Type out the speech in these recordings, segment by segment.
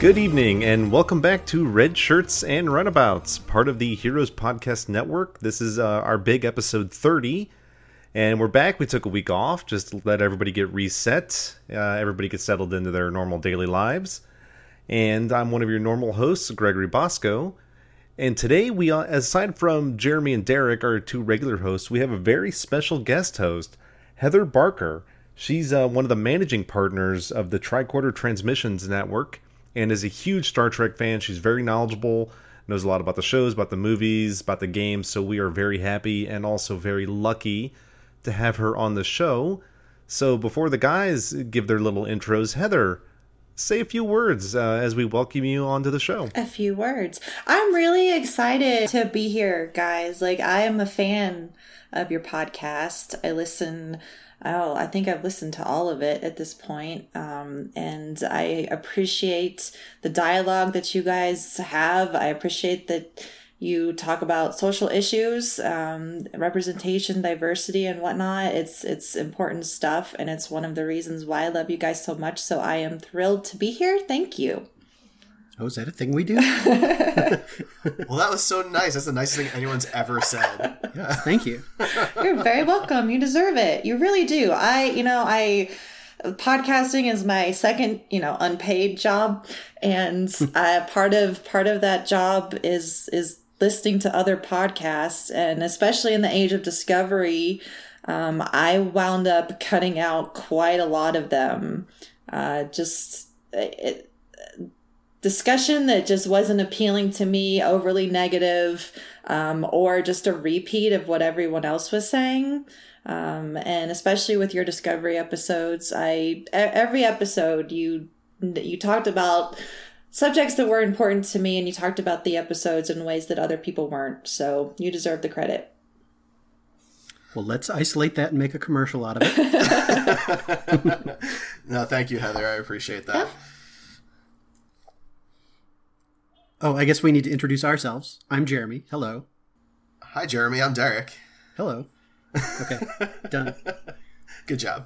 Good evening, and welcome back to Red Shirts and Runabouts, part of the Heroes Podcast Network. This is our big episode 30, and we're back. We took a week off just to let everybody get reset, everybody get settled into their normal daily lives. And I'm one of your normal hosts, Gregory Bosco. And today, we, aside from Jeremy and Derek, our two regular hosts, we have a very special guest host, Heather Barker. She's one of the managing partners of the Tricorder Transmissions Network, and is a huge Star Trek fan. She's very knowledgeable, knows a lot about the shows, about the movies, about the games, so we are very happy and also very lucky to have her on the show. So before the guys give their little intros, Heather, say a few words as we welcome you onto the show. A few words. I'm really excited to be here, guys. I am a fan of your podcast. I think I've listened to all of it at this point. And I appreciate the dialogue that you guys have. I appreciate that you talk about social issues, representation, diversity, and whatnot. It's important stuff, and it's one of the reasons why I love you guys so much. So I am thrilled to be here. Thank you. Oh, is that a thing we do? Well, that was so nice. That's the nicest thing anyone's ever said. Yeah, thank you. You're very welcome. You deserve it. You really do. Podcasting is my second, unpaid job, and part of that job is listening to other podcasts, and especially in the age of discovery, I wound up cutting out quite a lot of them. Discussion that just wasn't appealing to me, overly negative, or just a repeat of what everyone else was saying. And especially with your Discovery episodes, every episode you talked about subjects that were important to me, and you talked about the episodes in ways that other people weren't. So you deserve the credit. Well, let's isolate that and make a commercial out of it. No, thank you, Heather. I appreciate that. Yeah. Oh, I guess we need to introduce ourselves. I'm Jeremy. Hello. Hi, Jeremy. I'm Derek. Hello. Okay, done. Good job.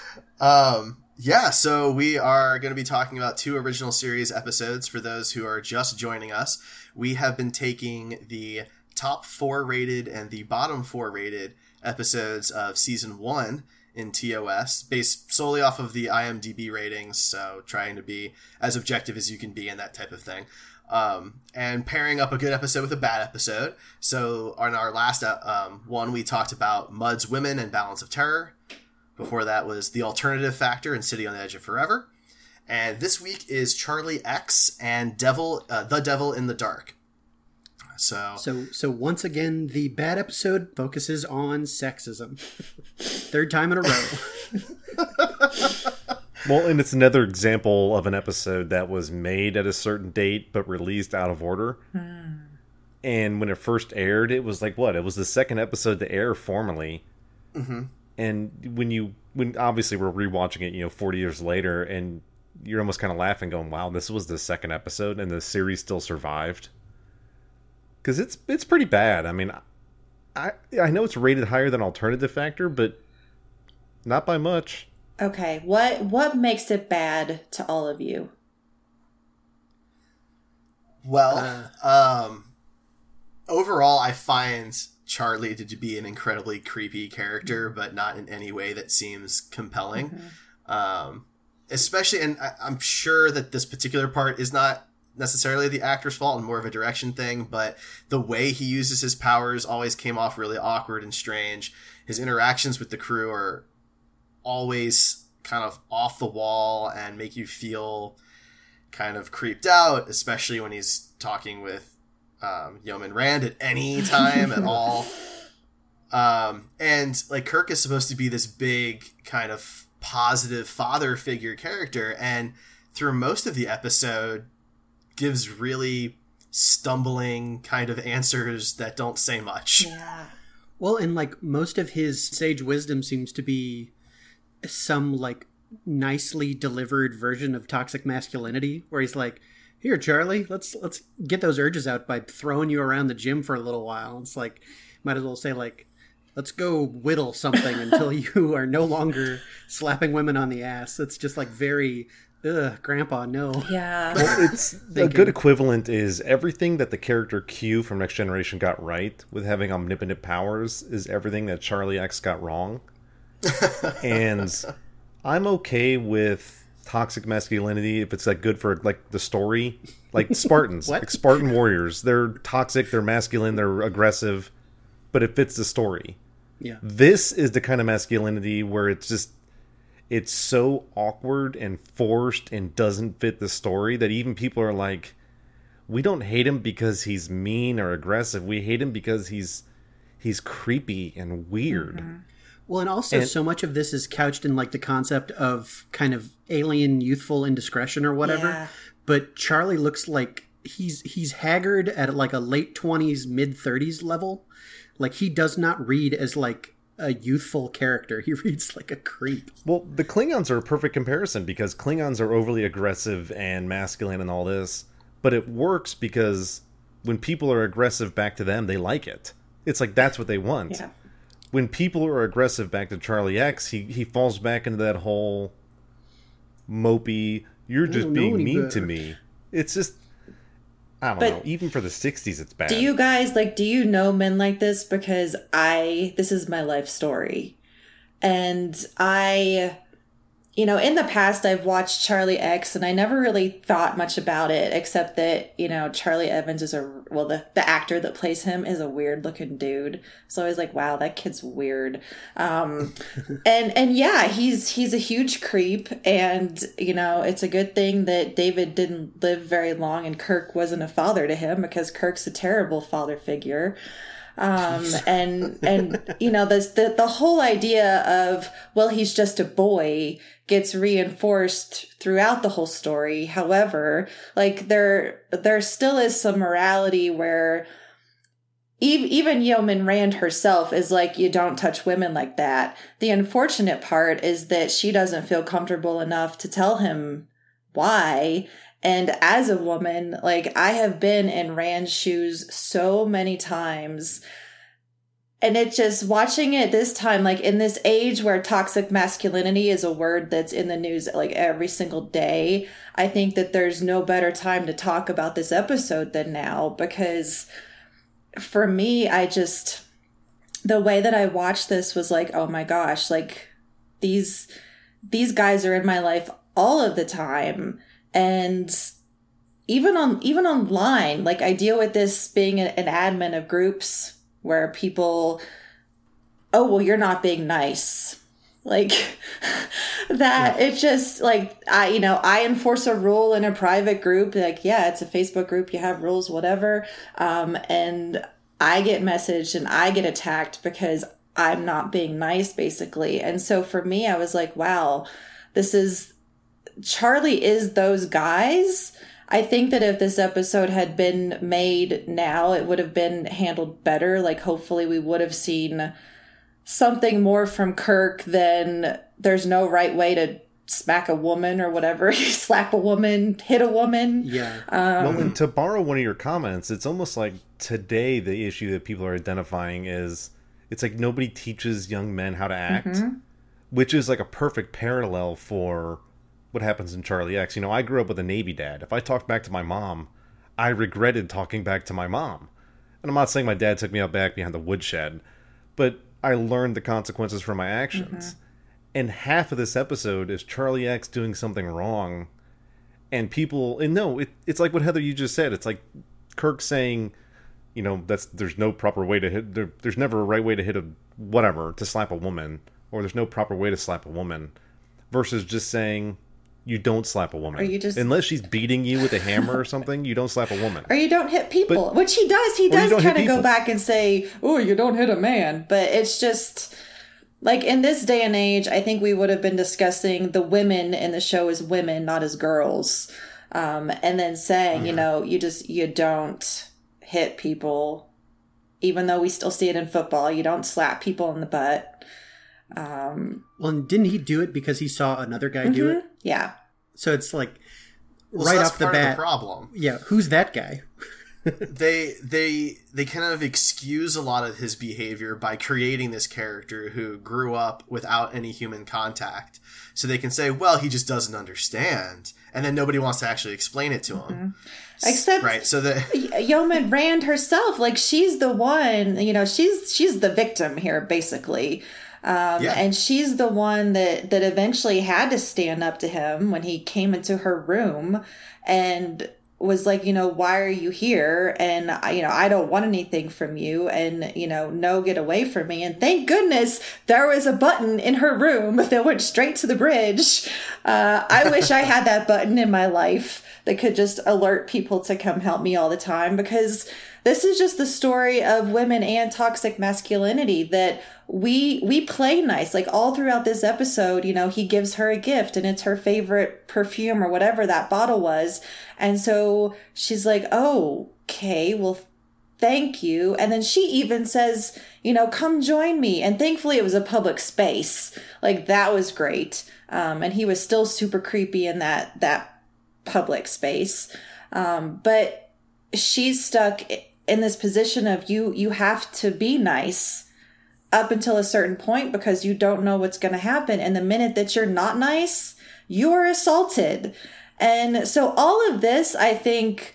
So we are going to be talking about two original series episodes for those who are just joining us. We have been taking the top 4 rated and the bottom 4 rated episodes of season 1 in TOS, based solely off of the IMDb ratings, so trying to be as objective as you can be in that type of thing. And pairing up a good episode with a bad episode. So on our last one, we talked about Mudd's Women and Balance of Terror. Before that was The Alternative Factor and City on the Edge of Forever. And this week is Charlie X and The Devil in the Dark. So once again, the bad episode focuses on sexism. Third time in a row. Well, and it's another example of an episode that was made at a certain date but released out of order. And when it first aired, it was like, what? It was the second episode to air formally. Mm-hmm. And when obviously we're rewatching it, 40 years later, and you're almost kind of laughing, going, "Wow, this was the second episode, and the series still survived." Because it's pretty bad. I mean, I know it's rated higher than Alternative Factor, but not by much. Okay, what makes it bad to all of you? Well, overall, I find Charlie to be an incredibly creepy character, but not in any way that seems compelling. Mm-hmm. Especially, and I'm sure that this particular part is not necessarily the actor's fault and more of a direction thing, but the way he uses his powers always came off really awkward and strange. His interactions with the crew are always kind of off the wall and make you feel kind of creeped out, especially when he's talking with Yeoman Rand at any time at all. And like Kirk is supposed to be this big kind of positive father figure character, and through most of the episode gives really stumbling kind of answers that don't say much. Yeah. Well, and like most of his sage wisdom seems to be some like nicely delivered version of toxic masculinity, where he's like, "Here, Charlie, let's get those urges out by throwing you around the gym for a little while." It's like, might as well say like, "Let's go whittle something until you are no longer slapping women on the ass." It's just like very ugh, Grandpa, no. Yeah. Well, it's a good equivalent is everything that the character Q from Next Generation got right with having omnipotent powers is everything that Charlie X got wrong. And I'm okay with toxic masculinity if it's like good for like the story, like Spartans, What? like Spartan warriors. They're toxic, they're masculine, they're aggressive, but it fits the story. Yeah. This is the kind of masculinity where it's so awkward and forced and doesn't fit the story that even people are like, we don't hate him because he's mean or aggressive. We hate him because he's creepy and weird. Mm-hmm. Well, and also And- so much of this is couched in like the concept of kind of alien youthful indiscretion or whatever. Yeah. But Charlie looks like he's haggard at like a late 20s, mid 30s level. Like he does not read as like a youthful character. He reads like a creep. Well, the Klingons are a perfect comparison because Klingons are overly aggressive and masculine and all this, but it works because when people are aggressive back to them, they like it. It's like that's what they want. Yeah. When people are aggressive back to Charlie X, he falls back into that whole mopey, you're just don't know being any mean to better. me. It's just, I don't But know. Even for the 60s, it's bad. Do you guys do you know men like this? Because this is my life story. And in the past I've watched Charlie X and I never really thought much about it except that, Charlie Evans is the actor that plays him is a weird looking dude. So I was like, wow, that kid's weird. And yeah, he's a huge creep and, it's a good thing that David didn't live very long and Kirk wasn't a father to him because Kirk's a terrible father figure. And the whole idea of, well, he's just a boy gets reinforced throughout the whole story. However, there still is some morality where even Yeoman Rand herself is like, you don't touch women like that. The unfortunate part is that she doesn't feel comfortable enough to tell him why. And as a woman, I have been in Rand's shoes so many times. And it just, watching it this time, in this age where toxic masculinity is a word that's in the news, every single day, I think that there's no better time to talk about this episode than now. Because for me, the way that I watched this was oh my gosh, these guys are in my life all of the time. And even online, I deal with this being an admin of groups where people, oh, well, you're not being nice. That it's just I enforce a rule in a private group. Yeah, it's a Facebook group. You have rules, whatever. And I get messaged and I get attacked because I'm not being nice, basically. And so for me, I was like, wow, Charlie is those guys. I think that if this episode had been made now, it would have been handled better. Hopefully we would have seen something more from Kirk than there's no right way to smack a woman or whatever. Slap a woman, hit a woman. Yeah. Well, and to borrow one of your comments, it's almost like today the issue that people are identifying is it's like nobody teaches young men how to act, which is a perfect parallel for what happens in Charlie X. I grew up with a Navy dad. If I talked back to my mom, I regretted talking back to my mom. And I'm not saying my dad took me out back behind the woodshed, but I learned the consequences for my actions. And half of this episode is Charlie X doing something wrong. And people, and no, it's like what Heather, you just said. It's like Kirk saying, there's no proper way to hit, there's never a right way to hit to slap a woman, or there's no proper way to slap a woman, versus just saying, you don't slap a woman. Or you just, unless she's beating you with a hammer or something, you don't slap a woman. Or you don't hit people, which he does. He does kind of go back and say, oh, you don't hit a man. But it's just, in this day and age, I think we would have been discussing the women in the show as women, not as girls. And then saying, you don't hit people, even though we still see it in football. You don't slap people in the butt. Well, and didn't he do it because he saw another guy do it? Yeah. So it's Well, right so that's off the part of bat. the problem. Yeah, who's that guy? they kind of excuse a lot of his behavior by creating this character who grew up without any human contact. So they can say, well, he just doesn't understand. And then nobody wants to actually explain it to him. Mm-hmm. Except right, so Yeoman Rand herself, like, she's the one, you know, she's the victim here, basically. And she's the one that eventually had to stand up to him when he came into her room and was like, you know, why are you here? And, you know, I don't want anything from you, and, you know, no, get away from me. And thank goodness there was a button in her room that went straight to the bridge. I wish I had that button in my life that could just alert people to come help me all the time, because this is just the story of women and toxic masculinity, that we play nice. Like, all throughout this episode, you know, he gives her a gift and it's her favorite perfume or whatever that bottle was. And so she's like, oh, okay, well, thank you. And then she even says, you know, come join me. And thankfully it was a public space. Like, that was great. And he was still super creepy in that public space. But she's stuck in this position of you have to be nice up until a certain point, because you don't know what's going to happen. And the minute that you're not nice, you're assaulted. And so all of this, I think,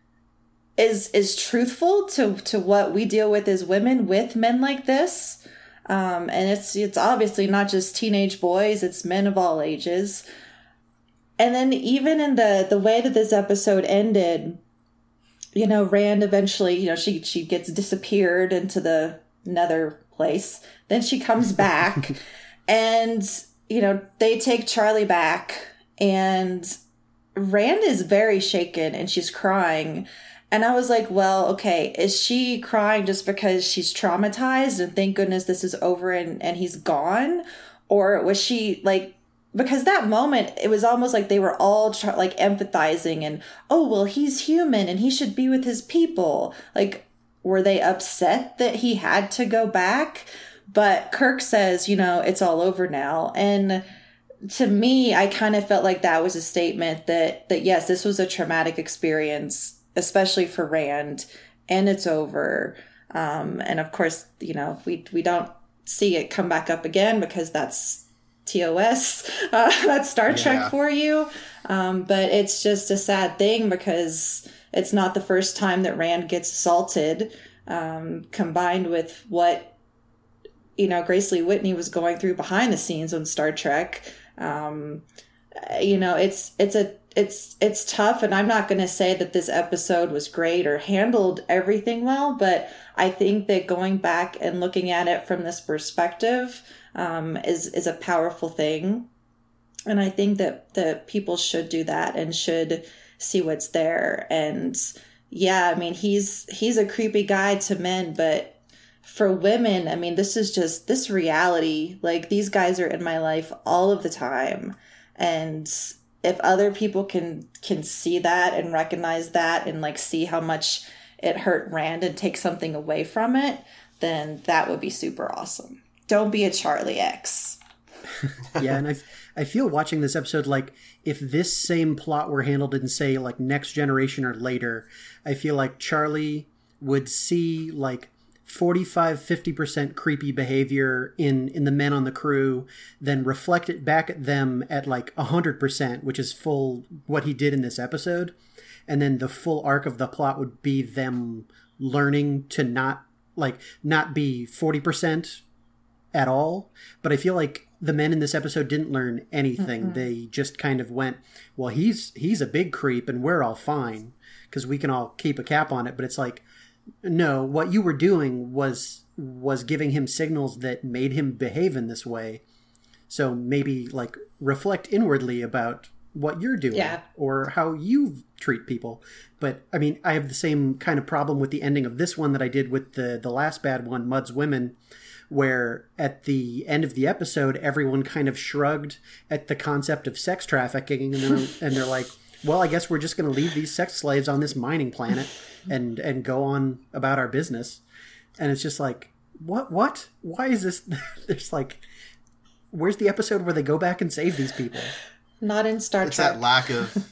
is truthful to what we deal with as women with men like this. And it's obviously not just teenage boys, it's men of all ages. And then even in the way that this episode ended, you know, Rand eventually, you know, she gets disappeared into the nether place. Then she comes back and, you know, they take Charlie back, and Rand is very shaken and she's crying. And I was like, well, okay, is she crying just because she's traumatized and thank goodness this is over and he's gone? Or was she like, because that moment, it was almost like they were all like empathizing and, oh, well, he's human and he should be with his people. Like, were they upset that he had to go back? But Kirk says, you know, it's all over now. And to me, I kind of felt like that was a statement that yes, this was a traumatic experience, especially for Rand, and it's over. And of course, you know, we don't see it come back up again, because that's TOS, that's Star Trek for you. But it's just a sad thing, because it's not the first time that Rand gets assaulted, combined with what, you know, Grace Lee Whitney was going through behind the scenes on Star Trek. You know, it's tough, and I'm not going to say that this episode was great or handled everything well, but I think that going back and looking at it from this perspective is a powerful thing. And I think that people should do that and should see what's there. And yeah, I mean, he's a creepy guy to men, but for women, I mean, this is just this reality. Like, these guys are in my life all of the time. And if other people can see that and recognize that and like see how much it hurt Rand and take something away from it, then that would be super awesome. Don't be a Charlie X. Yeah, and I feel watching this episode, like, if this same plot were handled in, say, like, Next Generation or later, I feel like Charlie would see, like, 45-50% creepy behavior in the men on the crew, then reflect it back at them at, like, 100%, which is full what he did in this episode. And then the full arc of the plot would be them learning to not be 40% at all. But I feel like the men in this episode didn't learn anything. Mm-hmm. They just kind of went, well, he's a big creep and we're all fine because we can all keep a cap on it. But it's like, no, what you were doing was giving him signals that made him behave in this way. So maybe like reflect inwardly about what you're doing or how you treat people. But I mean, I have the same kind of problem with the ending of this one that I did with the last bad one, Mud's Women, where at the end of the episode, everyone kind of shrugged at the concept of sex trafficking, and they're like, well, I guess we're just going to leave these sex slaves on this mining planet and go on about our business. And it's just like, what? Why is this? There's like, where's the episode where they go back and save these people? Not in Star Trek. It's that lack of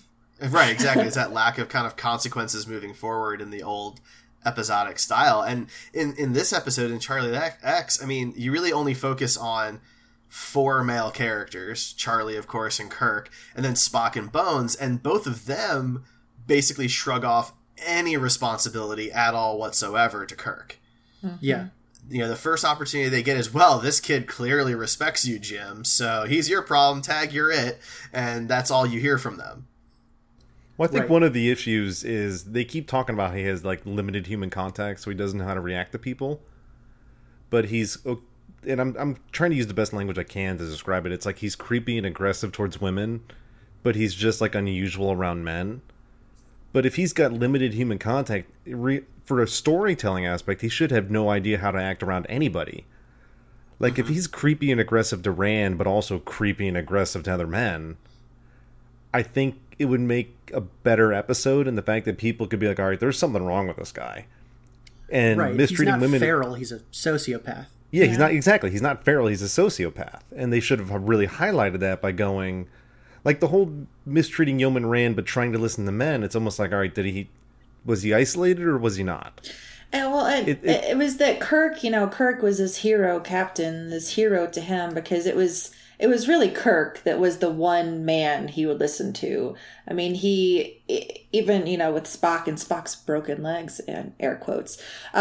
Right, exactly. It's that lack of kind of consequences moving forward in the old episodic style. And in this episode, in Charlie X, I mean, you really only focus on 4 male characters, Charlie, of course, and Kirk, and then Spock and Bones, and both of them basically shrug off any responsibility at all whatsoever to Kirk. Mm-hmm. Yeah. You know, the first opportunity they get is, well, this kid clearly respects you, Jim, so he's your problem, tag, you're it, and that's all you hear from them. Well, I think Right. one of the issues is they keep talking about he has like limited human contact, so he doesn't know how to react to people. But and I'm trying to use the best language I can to describe it. It's like he's creepy and aggressive towards women, but he's just like unusual around men. But if he's got limited human contact, for a storytelling aspect, he should have no idea how to act around anybody. Like, if he's creepy and aggressive to Rand, but also creepy and aggressive to other men, I think it would make a better episode in the fact that people could be like, all right, there's something wrong with this guy. And Right. He's mistreating not women. feral. He's a sociopath. Yeah, he's not exactly. He's not feral. He's a sociopath, and they should have really highlighted that by going, like the whole mistreating Yeoman Rand, but trying to listen to men. It's almost like, all right, was he isolated or was he not? And well, it was that Kirk, Kirk was his hero captain, this hero to him, because it was really Kirk that was the one man he would listen to. I mean, he, even, with Spock and Spock's broken legs, and air quotes,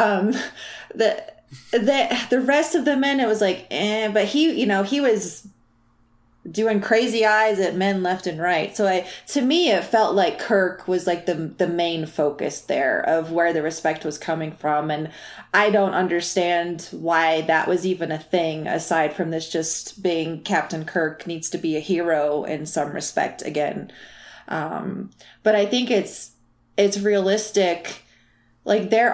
the rest of the men, it was like, but he was doing crazy eyes at men left and right. So to me, it felt like Kirk was like the main focus there of where the respect was coming from. And I don't understand why that was even a thing, aside from this just being Captain Kirk needs to be a hero in some respect again. But I think it's realistic. Like there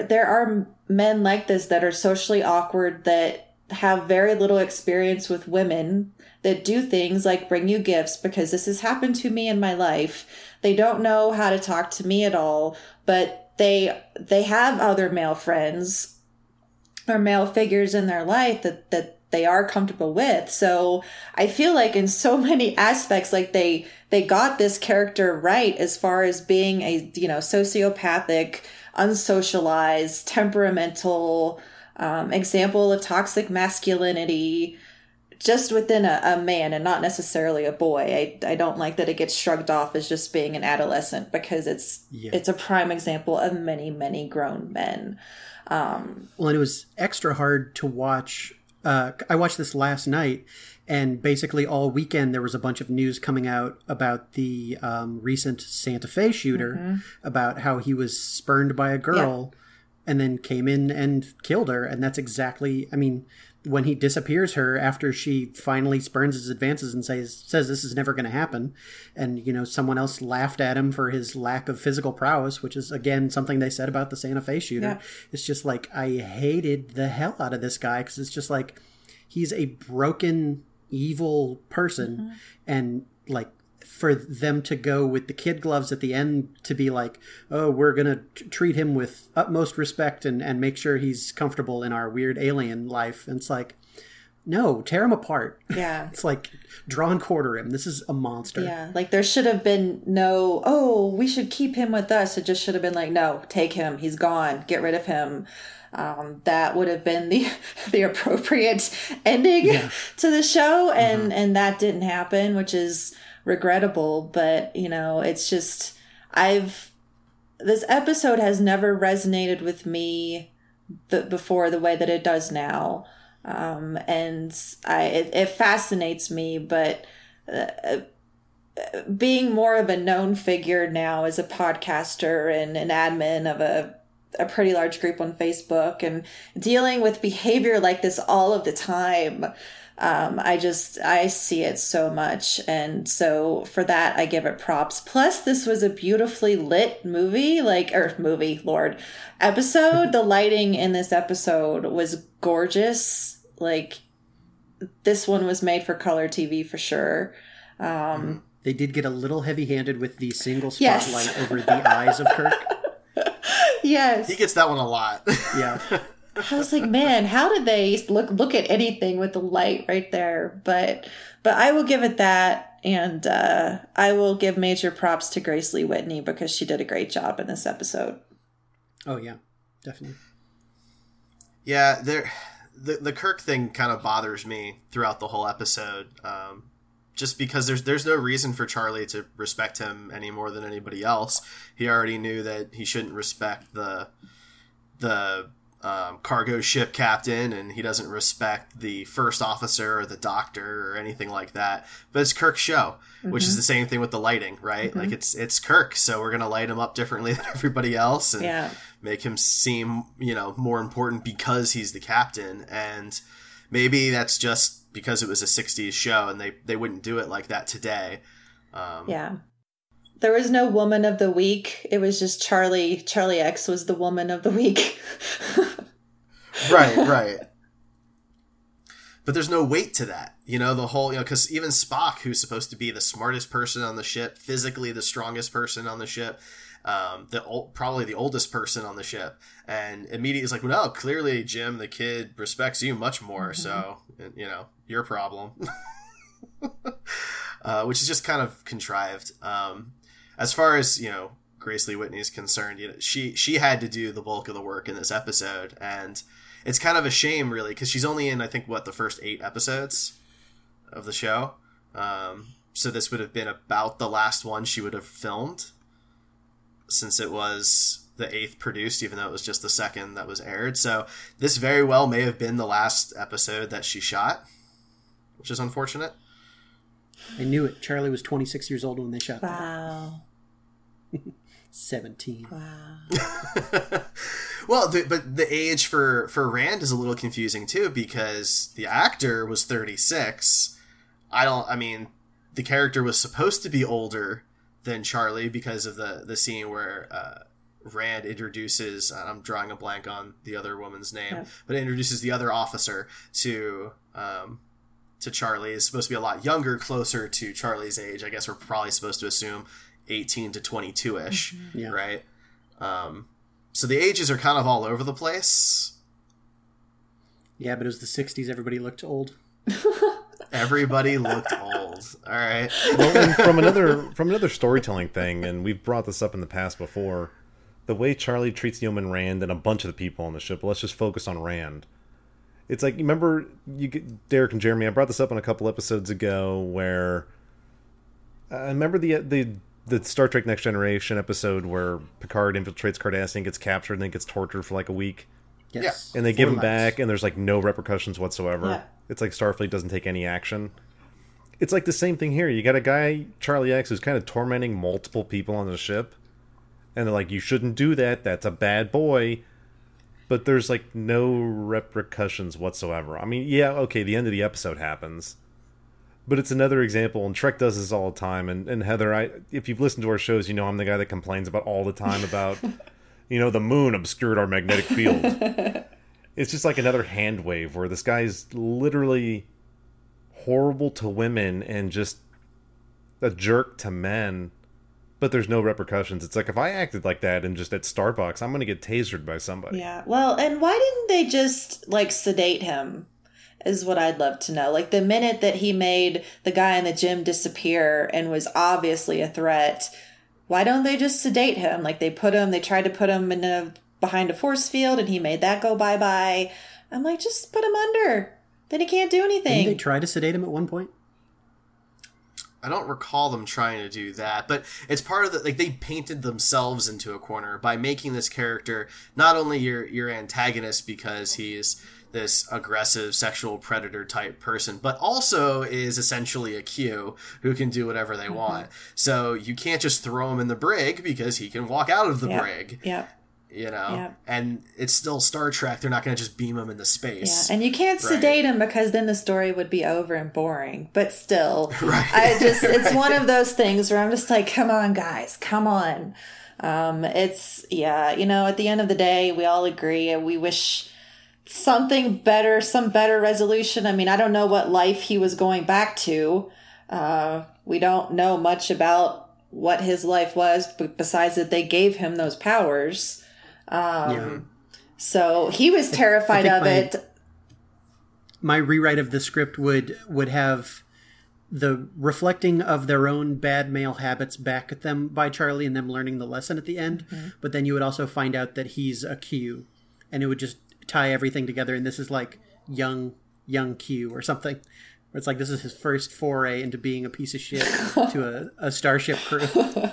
are men like this that are socially awkward, that have very little experience with women, that do things like bring you gifts, because this has happened to me in my life. They don't know how to talk to me at all, but they have other male friends or male figures in their life that they are comfortable with. So I feel like in so many aspects, like they got this character right as far as being a, sociopathic, unsocialized, temperamental, example of toxic masculinity just within a man and not necessarily a boy. I don't like that it gets shrugged off as just being an adolescent, because it's a prime example of many, many grown men. Well, and it was extra hard to watch. I watched this last night, and basically all weekend there was a bunch of news coming out about the recent Santa Fe shooter, about how he was spurned by a girl and then came in and killed her. And that's exactly, I mean, when he disappears her after she finally spurns his advances and says this is never going to happen. And, someone else laughed at him for his lack of physical prowess, which is, again, something they said about the Santa Fe shooter. Yeah. It's just like, I hated the hell out of this guy, because it's just like, he's a broken, evil person. And like, for them to go with the kid gloves at the end to be like, oh, we're going to treat him with utmost respect and make sure he's comfortable in our weird alien life. And it's like, no, tear him apart. Yeah. It's like, draw and quarter him. This is a monster. Yeah. Like there should have been no, oh, we should keep him with us. It just should have been like, no, take him. He's gone. Get rid of him. That would have been the appropriate ending to the show. And that didn't happen, which is regrettable. But, it's just, this episode has never resonated with me before the way that it does now. And it fascinates me, but being more of a known figure now as a podcaster and an admin of a pretty large group on Facebook, and dealing with behavior like this all of the time, I see it so much. And so for that, I give it props. Plus, this was a beautifully lit episode. The lighting in this episode was gorgeous. Like, this one was made for color TV for sure. They did get a little heavy-handed with the single spotlight over the eyes of Kirk. Yes. He gets that one a lot. Yeah. I was like, man, how did they look at anything with the light right there? But I will give it that. And I will give major props to Grace Lee Whitney because she did a great job in this episode. Oh, yeah, definitely. Yeah, the Kirk thing kind of bothers me throughout the whole episode. Just because there's no reason for Charlie to respect him any more than anybody else. He already knew that he shouldn't respect the cargo ship captain, and he doesn't respect the first officer or the doctor or anything like that. But it's Kirk's show, which is the same thing with the lighting, right? Like it's Kirk, so we're gonna light him up differently than everybody else, and make him seem, more important because he's the captain. And maybe that's just because it was a 60s show and they wouldn't do it like that today. There was no woman of the week. It was just Charlie. Charlie X was the woman of the week. Right. But there's no weight to that. The whole, because even Spock, who's supposed to be the smartest person on the ship, physically the strongest person on the ship, probably the oldest person on the ship, and immediately is like, well, no, clearly Jim, the kid, respects you much more. So, your problem. Which is just kind of contrived. As far as, Grace Lee Whitney is concerned, she had to do the bulk of the work in this episode, and it's kind of a shame, really, because she's only in, I think, the first 8 episodes of the show. So this would have been about the last one she would have filmed, since it was the 8th produced, even though it was just the 2nd that was aired. So this very well may have been the last episode that she shot, which is unfortunate. I knew it. Charlie was 26 years old when they shot that. Wow. 17. Wow. Well, but the age for Rand is a little confusing too, because the actor was 36. The character was supposed to be older than Charlie because of the scene where Rand introduces, I'm drawing a blank on the other woman's name, but introduces the other officer to Charlie. Is supposed to be a lot younger, closer to Charlie's age. I guess we're probably supposed to assume 18 to 22-ish, right? So the ages are kind of all over the place. Yeah, but it was the 60s. Everybody looked old. Everybody looked old. All right. Well, and from another storytelling thing, and we've brought this up in the past before, the way Charlie treats Yeoman Rand and a bunch of the people on the ship. Let's just focus on Rand. It's like, remember, Derek and Jeremy, I brought this up on a couple episodes ago, where I remember the Star Trek Next Generation episode where Picard infiltrates Cardassian, gets captured, and then gets tortured for like a week. Yes. And they give him back, and there's like no repercussions whatsoever. Yeah. It's like Starfleet doesn't take any action. It's like the same thing here. You got a guy, Charlie X, who's kind of tormenting multiple people on the ship. And they're like, you shouldn't do that. That's a bad boy. But there's like no repercussions whatsoever. I mean, yeah, okay, the end of the episode happens. But it's another example, and Trek does this all the time. And Heather, if you've listened to our shows, you know I'm the guy that complains about all the time about, the moon obscured our magnetic field. It's just like another hand wave where this guy's literally horrible to women and just a jerk to men, but there's no repercussions. It's like, if I acted like that and just at Starbucks, I'm going to get tasered by somebody. Yeah. Well, and why didn't they just sedate him? Is what I'd love to know. Like, the minute that he made the guy in the gym disappear and was obviously a threat, why don't they just sedate him? Like, they tried to put him behind a force field, and he made that go bye-bye. I'm like, just put him under. Then he can't do anything. Didn't they try to sedate him at one point? I don't recall them trying to do that, but it's part of they painted themselves into a corner by making this character not only your antagonist because he's this aggressive sexual predator type person, but also is essentially a Q who can do whatever they want. So you can't just throw him in the brig because he can walk out of the brig. Yeah. And it's still Star Trek. They're not going to just beam him into space. Yeah, and you can't sedate him because then the story would be over and boring. But still, right. It's one of those things where I'm just like, come on, guys, come on. At the end of the day, we all agree. We wish something better, some better resolution. I mean, I don't know what life he was going back to. We don't know much about what his life was, besides that they gave him those powers. So he was terrified of it. My rewrite of the script would have the reflecting of their own bad male habits back at them by Charlie and them learning the lesson at the end. Mm-hmm. But then you would also find out that he's a Q, and it would just tie everything together. And this is like young Q or something. Where it's like this is his first foray into being a piece of shit to a starship crew.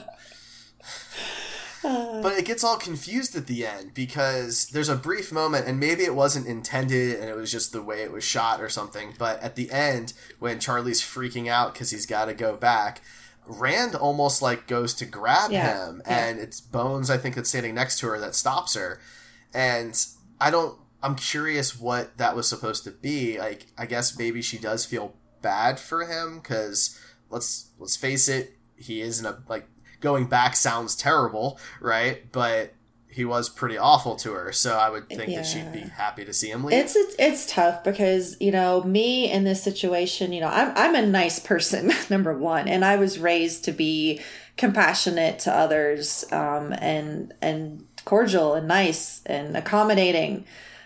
But it gets all confused at the end because there's a brief moment, and maybe it wasn't intended and it was just the way it was shot or something, but at the end, when Charlie's freaking out because he's got to go back, Rand almost like goes to grab him, and it's Bones, I think, that's standing next to her that stops her. And I'm curious what that was supposed to be. Like, I guess maybe she does feel bad for him because let's face it, he isn't going back sounds terrible, right? But he was pretty awful to her, so I would think that she'd be happy to see him leave. It's tough because, me in this situation, I'm a nice person, number one, and I was raised to be compassionate to others, and cordial and nice and accommodating.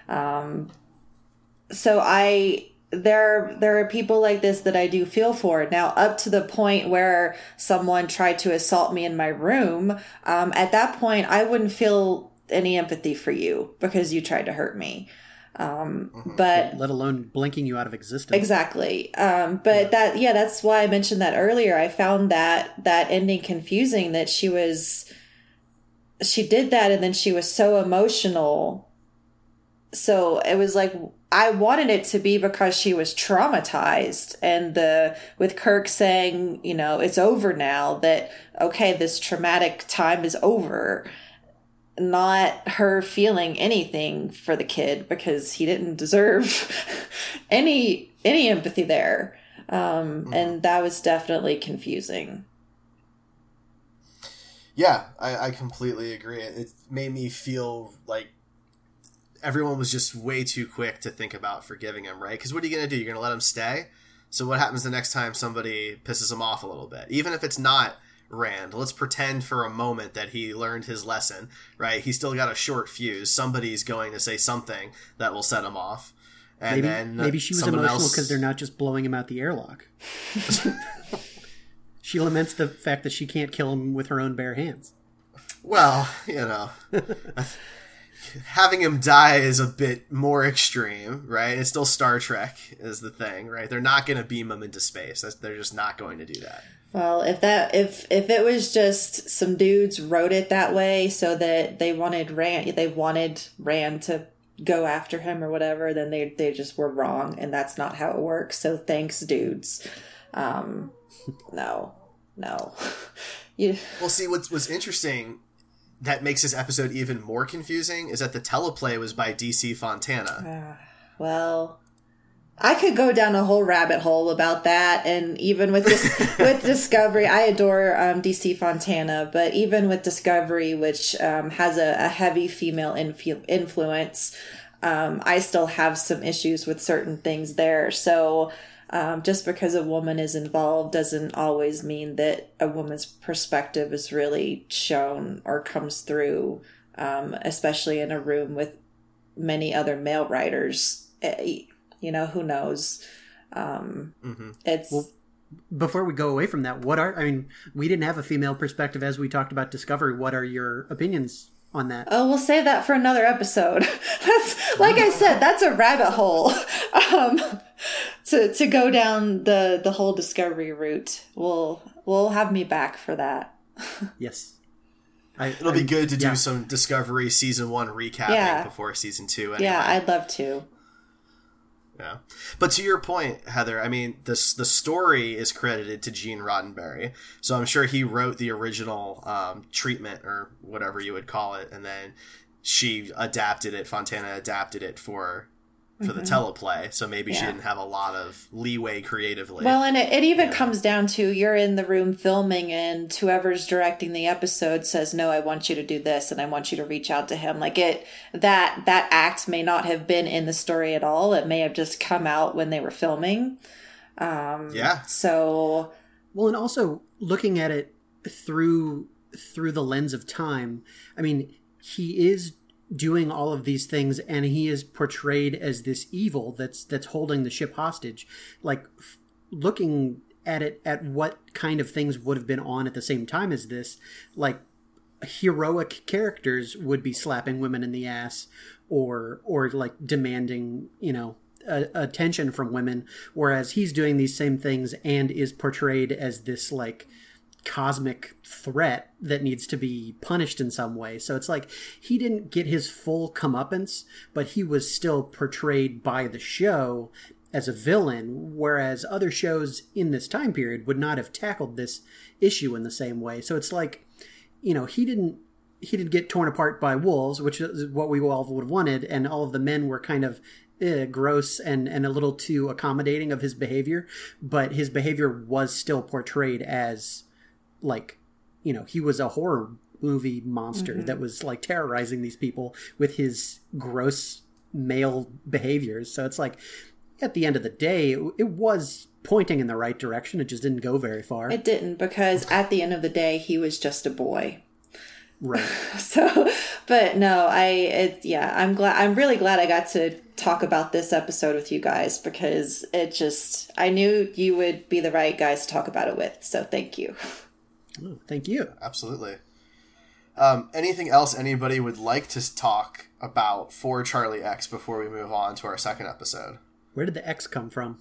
So there are people like this that I do feel for. Now, up to the point where someone tried to assault me in my room, at that point, I wouldn't feel any empathy for you because you tried to hurt me. But let alone blinking you out of existence. Exactly. That's why I mentioned that earlier. I found that ending confusing, that she did that and then she was so emotional. So it was like, I wanted it to be because she was traumatized, and with Kirk saying, it's over now, that, okay, this traumatic time is over, not her feeling anything for the kid because he didn't deserve any empathy there. And that was definitely confusing. Yeah, I completely agree. It made me feel like everyone was just way too quick to think about forgiving him, right? Because what are you going to do? You're going to let him stay? So what happens the next time somebody pisses him off a little bit? Even if it's not Rand, let's pretend for a moment that he learned his lesson, right? He's still got a short fuse. Somebody's going to say something that will set him off. And maybe she was emotional because they're not just blowing him out the airlock. She laments the fact that she can't kill him with her own bare hands. Well, having him die is a bit more extreme, right? It's still Star Trek is the thing, right? They're not going to beam him into space. They're just not going to do that. Well, if it was just some dudes wrote it that way so that they wanted Rand to go after him or whatever, then they just were wrong, and that's not how it works. So thanks, dudes. No. Well, see, what's interesting that makes this episode even more confusing is that the teleplay was by DC Fontana. Well, I could go down a whole rabbit hole about that, and even with with Discovery, I adore DC Fontana, but even with Discovery, which has a heavy female influence, I still have some issues with certain things there. So just because a woman is involved doesn't always mean that a woman's perspective is really shown or comes through, especially in a room with many other male writers. Who knows? It's... Well, before we go away from that, we didn't have a female perspective as we talked about Discovery. What are your opinions on that? Oh, we'll save that for another episode. That's, like I said, that's a rabbit hole. To go down the whole Discovery route. We'll have me back for that. Yes. It'll be good to do some Discovery season 1 recapping before season 2 anyway. Yeah, I'd love to. Yeah. But to your point, Heather, I mean, the story is credited to Gene Roddenberry. So I'm sure he wrote the original treatment or whatever you would call it. And then Fontana adapted it for the teleplay. So maybe she didn't have a lot of leeway creatively. Well, and it even comes down to you're in the room filming and whoever's directing the episode says, no, I want you to do this and I want you to reach out to him. Like that act may not have been in the story at all. It may have just come out when they were filming. So. Well, and also looking at it through the lens of time, I mean, he is doing all of these things and he is portrayed as this evil that's holding the ship hostage. Like looking at it at what kind of things would have been on at the same time as this, like heroic characters would be slapping women in the ass or like demanding, attention from women, whereas he's doing these same things and is portrayed as this like cosmic threat that needs to be punished in some way. So it's like he didn't get his full comeuppance, but he was still portrayed by the show as a villain, whereas other shows in this time period would not have tackled this issue in the same way. So it's like, he didn't get torn apart by wolves, which is what we all would have wanted, and all of the men were kind of gross and a little too accommodating of his behavior, but his behavior was still portrayed as like, he was a horror movie monster that was like terrorizing these people with his gross male behaviors. So it's like, at the end of the day, it was pointing in the right direction. It just didn't go very far. It didn't, because at the end of the day, he was just a boy. Right. So, but no, I'm really glad I got to talk about this episode with you guys, because I knew you would be the right guys to talk about it with. So thank you. Oh, thank you. Absolutely. Anything else anybody would like to talk about for Charlie X before we move on to our second episode? Where did the X come from?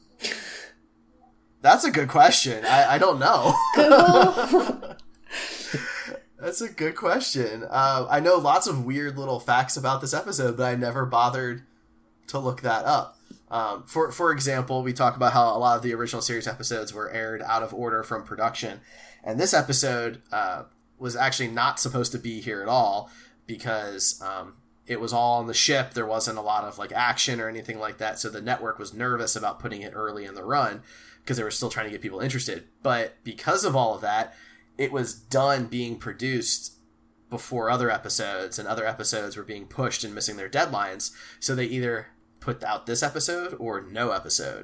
That's a good question. I don't know. Google. That's a good question. I know lots of weird little facts about this episode, but I never bothered to look that up. For example, we talk about how a lot of the original series episodes were aired out of order from production. And this episode was actually not supposed to be here at all, because it was all on the ship. There wasn't a lot of like action or anything like that. So the network was nervous about putting it early in the run, because they were still trying to get people interested. But because of all of that, it was done being produced before other episodes, and other episodes were being pushed and missing their deadlines. So they either put out this episode or no episode.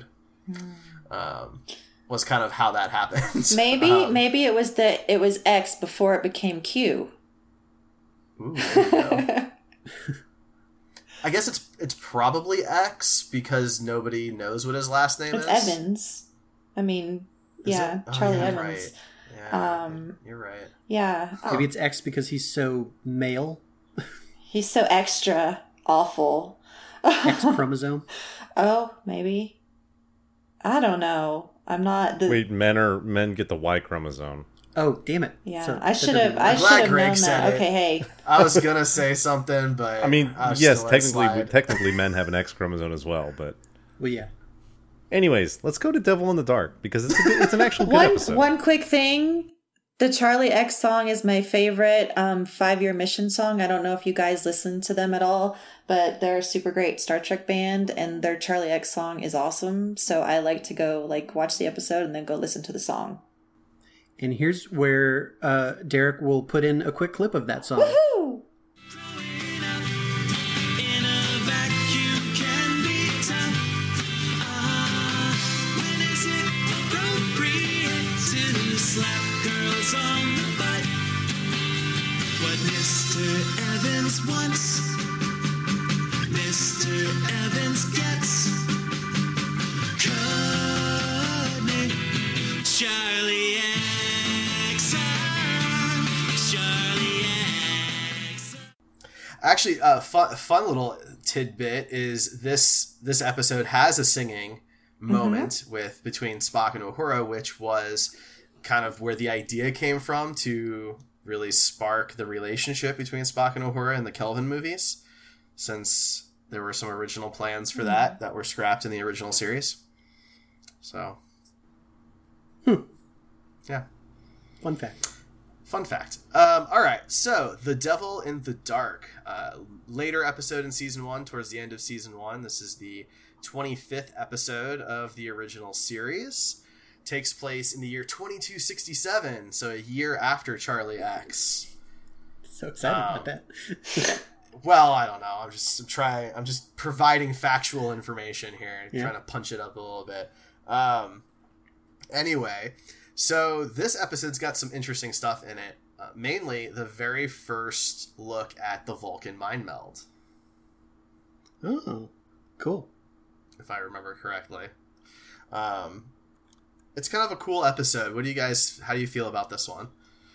Was kind of how that happens. Maybe it was X before it became Q. Ooh, there you go. I guess it's probably X, because nobody knows what his last name is. It's Evans. I mean, yeah, Charlie Evans. Right. Yeah, you're right. Yeah. Maybe it's X because he's so male. He's so extra awful. X chromosome. Oh, maybe. I don't know. I'm not. Wait, men get the Y chromosome. Oh, damn it! Yeah, So I should have known that. Okay, hey. I was gonna say something, but I mean, yes, technically, men have an X chromosome as well, but well, yeah. Anyways, let's go to Devil in the Dark, because it's an actual good episode. One quick thing. The Charlie X song is my favorite 5-year mission song. I don't know if you guys listen to them at all, but they're a super great Star Trek band, and their Charlie X song is awesome. So I like to go watch the episode and then go listen to the song. And here's where Derek will put in a quick clip of that song. Woohoo! Once Mr. Evans gets cunning. Charlie X, Charlie X. Actually, fun little tidbit is this episode has a singing moment between Spock and Uhura, which was kind of where the idea came from to really spark the relationship between Spock and Uhura in the Kelvin movies, since there were some original plans for that were scrapped in the original series. So, yeah. Fun fact. All right, so The Devil in the Dark, later episode in season 1, towards the end of season 1. This is the 25th episode of the original series. Takes place in the year 2267, so a year after Charlie X. So excited about that. Well, I don't know. I'm just providing factual information here and trying to punch it up a little bit. Anyway, so this episode's got some interesting stuff in it. Mainly the very first look at the Vulcan mind meld. Oh, cool. If I remember correctly. It's kind of a cool episode. How do you feel about this one?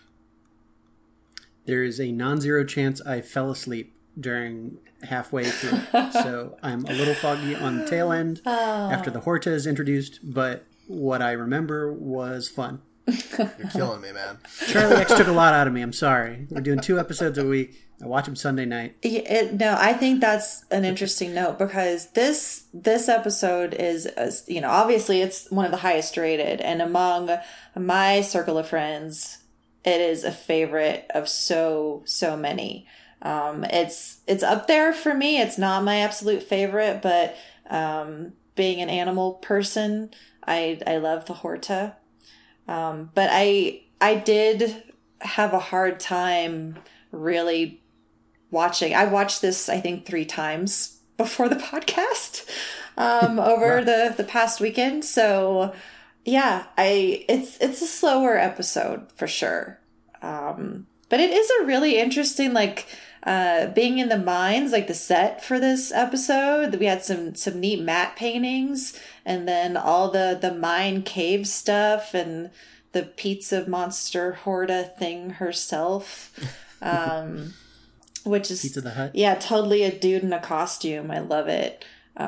There is a non-zero chance I fell asleep during halfway through. So I'm a little foggy on the tail end after the Horta is introduced, but what I remember was fun. You're killing me, man. Charlie X took a lot out of me. I'm sorry. We're doing 2 episodes a week. I watch them Sunday night. No, I think that's an interesting note because this episode is, obviously it's one of the highest rated, and among my circle of friends, it is a favorite of so many. It's up there for me. It's not my absolute favorite, but being an animal person, I love the Horta. But I did have a hard time really watching. I watched this, I think, 3 times before the podcast over the past weekend. So yeah, it's a slower episode for sure. But it is a really interesting, being in the mines, the set for this episode. We had some neat matte paintings, and then all the mine cave stuff, and the pizza monster Horta thing herself, which is Pizza the Hut. Yeah, totally a dude in a costume. I love it.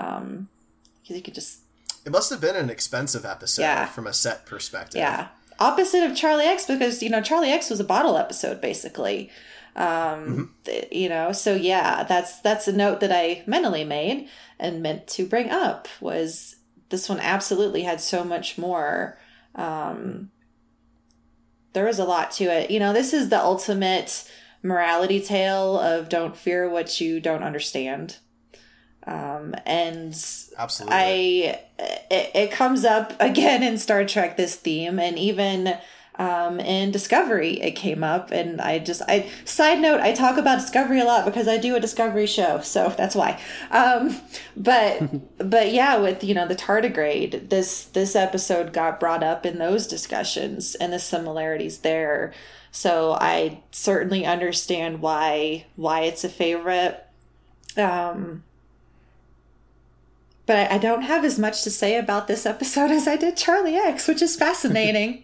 You could just. It must have been an expensive episode from a set perspective. Yeah. Opposite of Charlie X, because, Charlie X was a bottle episode, basically. So yeah, that's a note that I mentally made and meant to bring up, was this one absolutely had so much more. There was a lot to it. This is the ultimate morality tale of don't fear what you don't understand. And absolutely, it comes up again in Star Trek, this theme, and even in Discovery it came up. And side note, I talk about Discovery a lot because I do a Discovery show, so that's why. But yeah, with the tardigrade, this episode got brought up in those discussions and the similarities there. So I certainly understand why it's a favorite. But I don't have as much to say about this episode as I did Charlie X, which is fascinating.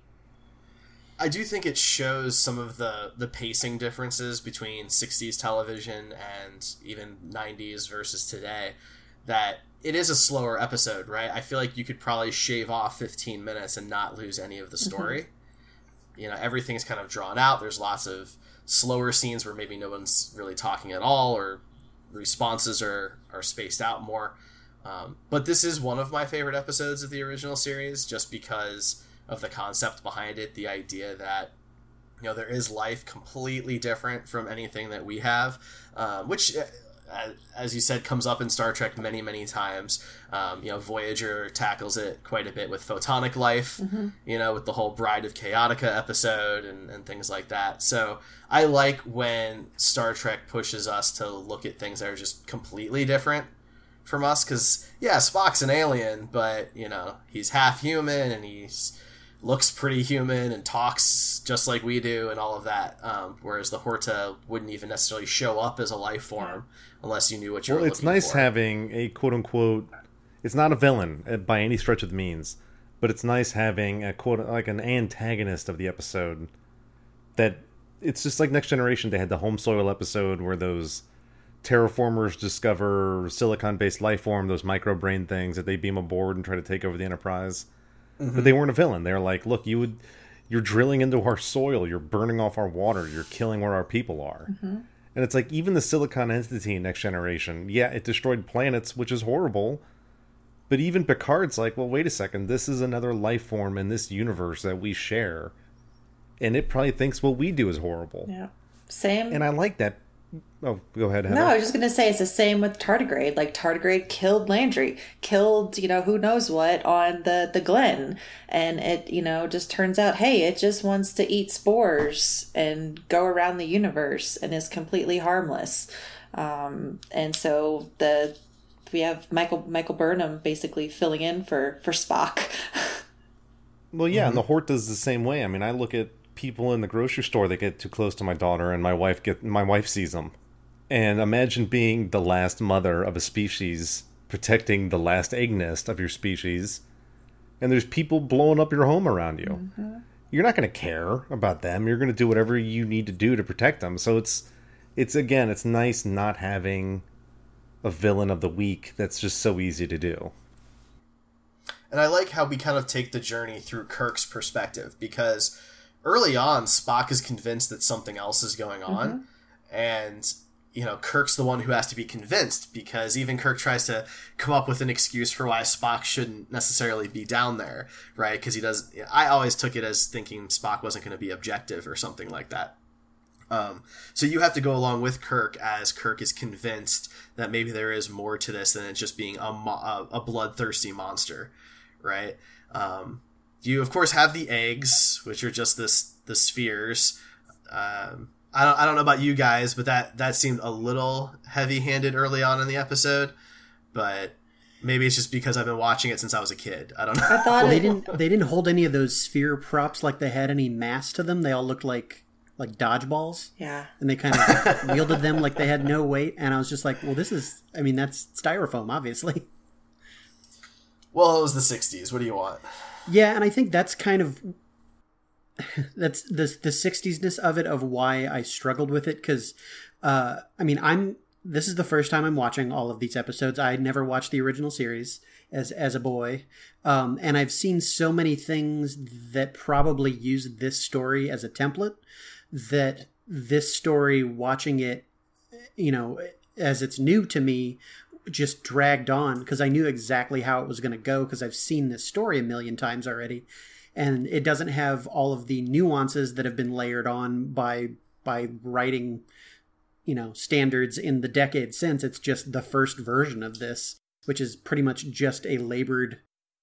I do think it shows some of the pacing differences between 60s television and even 90s versus today, that it is a slower episode, right? I feel like you could probably shave off 15 minutes and not lose any of the story. Everything's kind of drawn out. There's lots of slower scenes where maybe no one's really talking at all, or responses are spaced out more. But this is one of my favorite episodes of the original series, just because of the concept behind it, the idea that there is life completely different from anything that we have, which, as you said, comes up in Star Trek many, many times. Voyager tackles it quite a bit with photonic life, with the whole Bride of Chaotica episode and things like that. So I like when Star Trek pushes us to look at things that are just completely different from us, because Spock's an alien, but he's half human and he's looks pretty human and talks just like we do and all of that, whereas the Horta wouldn't even necessarily show up as a life form unless you knew what you were looking for. Well, it's nice having a quote-unquote, it's not a villain by any stretch of the means, but it's nice having a an antagonist of the episode. That it's just like Next Generation. They had the home soil episode where those terraformers discover silicon-based life form, those microbrain things that they beam aboard and try to take over the Enterprise. But they weren't a villain. They're like, look, you're drilling into our soil, you're burning off our water, you're killing where our people are. And it's like, even the silicon entity in Next Generation, it destroyed planets, which is horrible. But even Picard's like, well, wait a second, this is another life form in this universe that we share. And it probably thinks what we do is horrible. Yeah. Same. And I like that. Oh, go ahead, Heather. No, I was just going to say it's the same with tardigrade. Tardigrade killed Landry, killed, who knows what on the Glen. And it, just turns out, hey, it just wants to eat spores and go around the universe and is completely harmless. And so we have Michael Burnham basically filling in for Spock. Well, yeah, and the Horta's the same way. I mean, I look at people in the grocery store that get too close to my daughter, and my wife sees them. And imagine being the last mother of a species, protecting the last egg nest of your species, and there's people blowing up your home around you. You're not going to care about them. You're going to do whatever you need to do to protect them. So it's nice not having a villain of the week that's just so easy to do. And I like how we kind of take the journey through Kirk's perspective, because early on, Spock is convinced that something else is going on, and Kirk's the one who has to be convinced, because even Kirk tries to come up with an excuse for why Spock shouldn't necessarily be down there, right? Because I always took it as thinking Spock wasn't going to be objective or something like that. So you have to go along with Kirk as Kirk is convinced that maybe there is more to this than it's just being a bloodthirsty monster, right? You of course have the eggs, which are just the spheres. I don't know about you guys, but that seemed a little heavy-handed early on in the episode. But maybe it's just because I've been watching it since I was a kid. I don't know. I thought They didn't hold any of those sphere props like they had any mass to them. They all looked like dodgeballs. Yeah. And they kind of wielded them like they had no weight. And I was just like, well, that's styrofoam, obviously. Well, it was the 60s. What do you want? Yeah, and I think that's kind of... that's the 60s-ness of it, of why I struggled with it, because, this is the first time I'm watching all of these episodes. I never watched the original series as a boy, and I've seen so many things that probably use this story as a template, that this story, watching it, as it's new to me, just dragged on, because I knew exactly how it was going to go, because I've seen this story a million times already. And it doesn't have all of the nuances that have been layered on by writing, standards in the decade since. It's just the first version of this, which is pretty much just a labored,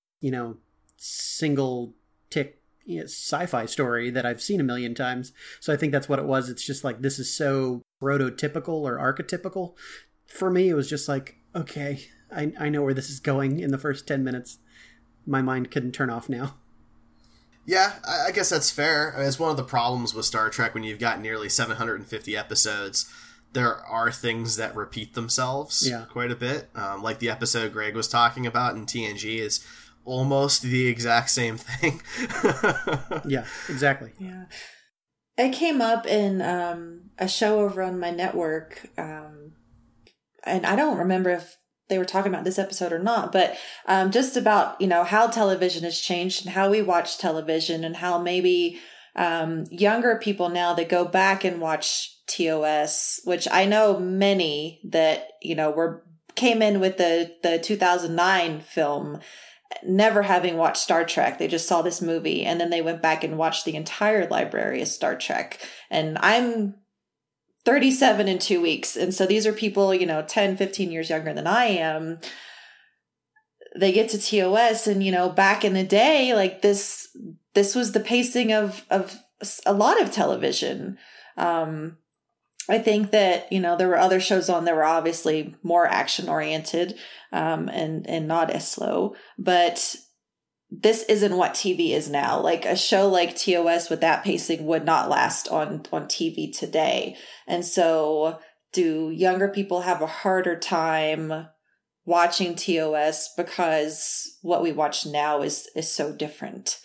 single tick sci-fi story that I've seen a million times. So I think that's what it was. It's just like, this is so prototypical or archetypical. For me, it was just like, okay, I know where this is going in the first 10 minutes. My mind couldn't turn off now. Yeah, I guess that's fair. I mean, it's one of the problems with Star Trek when you've got nearly 750 episodes. There are things that repeat themselves quite a bit. Like the episode Greg was talking about in TNG is almost the exact same thing. Yeah, exactly. Yeah. It came up in a show over on my network, and I don't remember if they were talking about this episode or not, but just about, how television has changed and how we watch television, and how maybe younger people now that go back and watch TOS, which I know many that, came in with the 2009 film, never having watched Star Trek. They just saw this movie and then they went back and watched the entire library of Star Trek. And I'm 37 in 2 weeks. And so these are people, 10, 15 years younger than I am. They get to TOS and, back in the day, like this was the pacing of a lot of television. I think that, there were other shows on that were obviously more action oriented, and not as slow, but this isn't what TV is now. Like a show like TOS with that pacing would not last on TV today. And so do younger people have a harder time watching TOS because what we watch now is so different?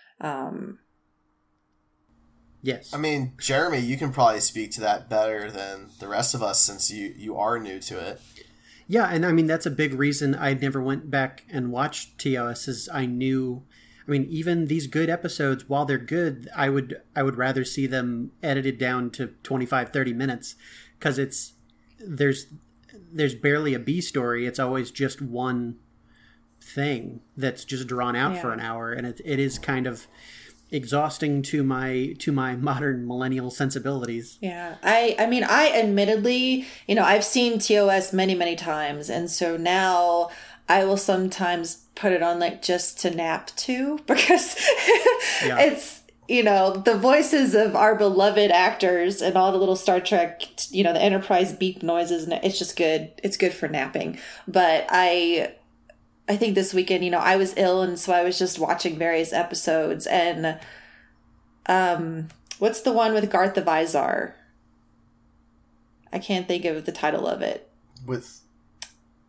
Yes. I mean, Jeremy, you can probably speak to that better than the rest of us since you are new to it. Yeah, and that's a big reason I never went back and watched TOS, is I knew, even these good episodes, while they're good, I would rather see them edited down to 25, 30 minutes, because there's barely a B story. It's always just one thing that's just drawn out for an hour, and it is kind of exhausting to my modern millennial sensibilities. Yeah. I admittedly, I've seen TOS many, many times. And so now I will sometimes put it on just to nap to, because it's, the voices of our beloved actors and all the little Star Trek, the Enterprise beep noises. And it's just good. It's good for napping. But I think this weekend, I was ill, and so I was just watching various episodes. And what's the one with Garth the Vizar? I can't think of the title of it. With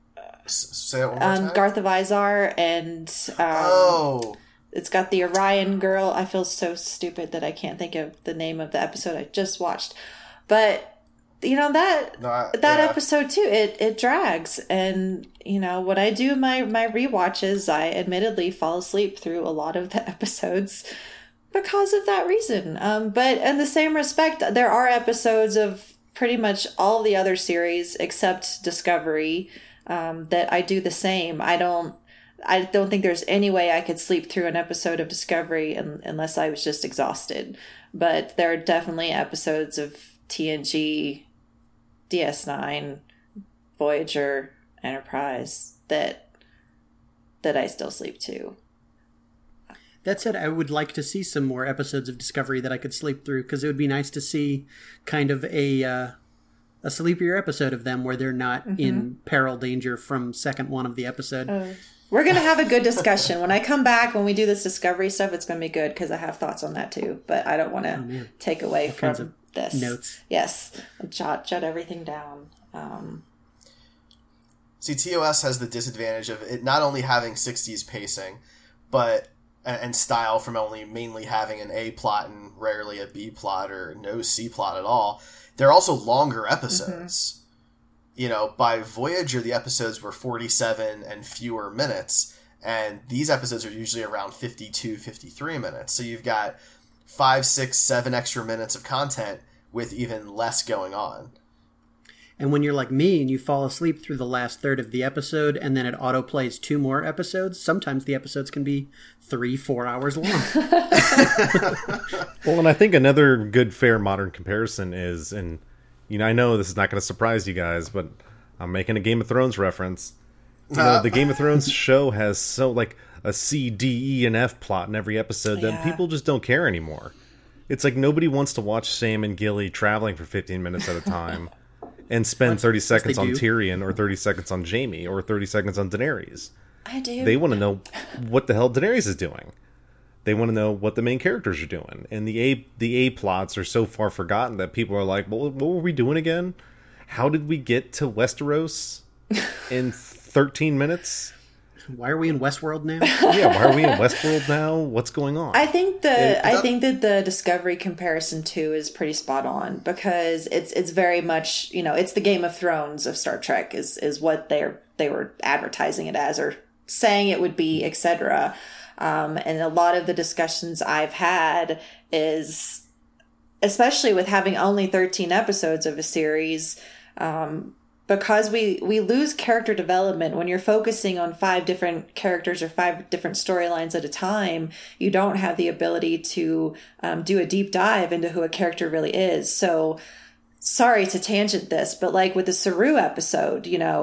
Say it one more time. Garth of Izar, and Oh, it's got the Orion girl. I feel so stupid that I can't think of the name of the episode I just watched. But, you know, that episode too, it drags. And, you know, when I do my rewatches, I admittedly fall asleep through a lot of the episodes because of that reason. But in the same respect, there are episodes of pretty much all the other series except Discovery that I do the same. I don't think there's any way I could sleep through an episode of Discovery unless I was just exhausted. But there are definitely episodes of TNG, DS9, Voyager, Enterprise that I still sleep to. That said, I would like to see some more episodes of Discovery that I could sleep through, because it would be nice to see kind of a sleepier episode of them where they're not in peril danger from second one of the episode. We're going to have a good discussion. When I come back, when we do this Discovery stuff, it's going to be good because I have thoughts on that too. But I don't want to take away from this. Notes. Yes. Jot everything down. See, TOS has the disadvantage of it not only having 60s pacing, but and style from only mainly having an A plot and rarely a B plot or no C plot at all. They're also longer episodes. You know, by Voyager, the episodes were 47 and fewer minutes, and these episodes are usually around 52, 53 minutes. So you've got 5, 6, 7 extra minutes of content with even less going on. And when you're like me and you fall asleep through the last third of the episode and then it autoplays 2 more episodes, sometimes the episodes can be 3-4 hours long. Well, and I think another good, fair, modern comparison is, and you know, I know this is not going to surprise you guys, but I'm making a Game of Thrones reference. You know, the Game of Thrones show has so like a C, D, E, and F plot in every episode that people just don't care anymore. It's like nobody wants to watch Sam and Gilly traveling for 15 minutes at a time and spend 30 seconds on Tyrion or 30 seconds on Jaime or 30 seconds on Daenerys. I do. They want to know what the hell Daenerys is doing. They want to know what the main characters are doing. And the A plots are so far forgotten that people are like, well, what were we doing again? How did we get to Westeros in 13 minutes? Why are we in Westworld now? Yeah, why are we in Westworld now? What's going on? I think that the Discovery comparison too is pretty spot on, because it's very much, you know, it's the Game of Thrones of Star Trek is what they were advertising it as or saying it would be, etc. And a lot of the discussions I've had is, especially with having only 13 episodes of a series, because we lose character development when you're focusing on 5 different characters or 5 different storylines at a time. You don't have the ability to do a deep dive into who a character really is. So, sorry to tangent this, but like with the Saru episode, you know,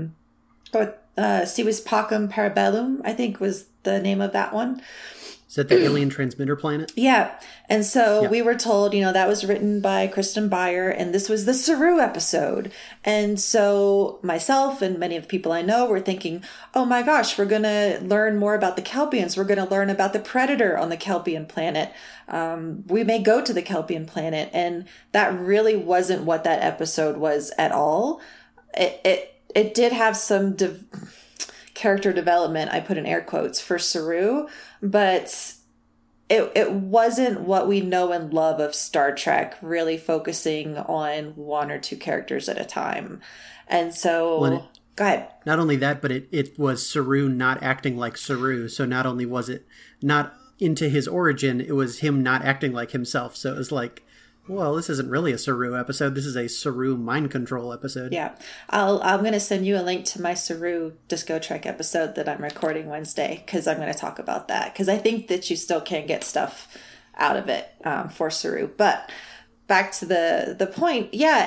Sivis Pacem Parabellum, I think was the name of that one. Is that the alien transmitter planet? Yeah. And so we were told, you know, that was written by Kristen Beyer, and this was the Saru episode. And so myself and many of the people I know were thinking, oh my gosh, we're going to learn more about the Kelpians. We're going to learn about the Predator on the Kelpian planet. We may go to the Kelpian planet. And that really wasn't what that episode was at all. It did have some character development, I put in air quotes, for Saru, but it wasn't what we know and love of Star Trek, really focusing on 1 or 2 characters at a time. And so, go ahead. Not only that, but it was Saru not acting like Saru. So not only was it not into his origin, it was him not acting like himself. So it was like, well, this isn't really a Saru episode. This is a Saru mind control episode. Yeah. I'm going to send you a link to my Saru Disco Trek episode that I'm recording Wednesday, because I'm going to talk about that, because I think that you still can get stuff out of it for Saru. But back to the point. Yeah,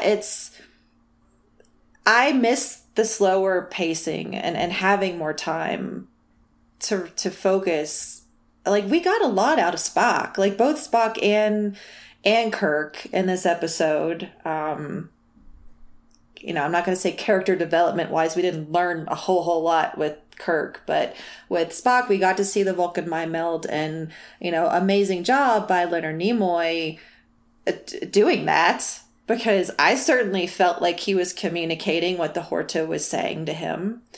I miss the slower pacing and having more time to focus. Like, we got a lot out of Spock. Like, both Spock and Kirk in this episode. You know, I'm not going to say character development wise, we didn't learn a whole lot with Kirk, but with Spock, we got to see the Vulcan mind meld, and, you know, amazing job by Leonard Nimoy doing that, because I certainly felt like he was communicating what the Horta was saying to him.